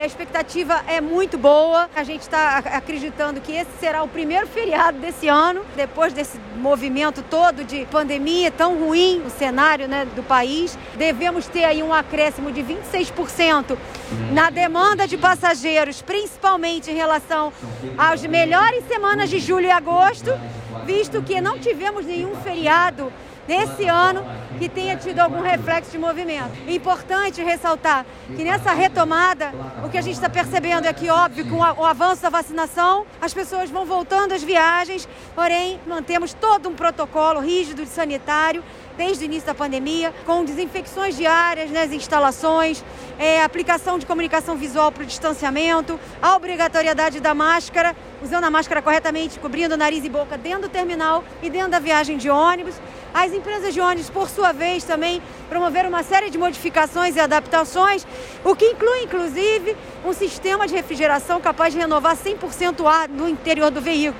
A expectativa é muito boa, a gente está acreditando que esse será o primeiro feriado desse ano, depois desse movimento todo de pandemia tão ruim no cenário, né, do país. Devemos ter aí um acréscimo de 26% na demanda de passageiros, principalmente em relação às melhores semanas de julho e agosto, visto que não tivemos nenhum feriado nesse ano que tenha tido algum reflexo de movimento. É importante ressaltar que nessa retomada, o que a gente está percebendo é que, óbvio, com o avanço da vacinação, as pessoas vão voltando às viagens, porém, mantemos todo um protocolo rígido de sanitário, desde o início da pandemia, com desinfecções diárias nas instalações, aplicação de comunicação visual para o distanciamento, a obrigatoriedade da máscara, usando a máscara corretamente, cobrindo nariz e boca dentro do terminal e dentro da viagem de ônibus. As empresas de ônibus, por sua vez, também promoveram uma série de modificações e adaptações, o que inclui, inclusive, um sistema de refrigeração capaz de renovar 100% o ar no interior do veículo.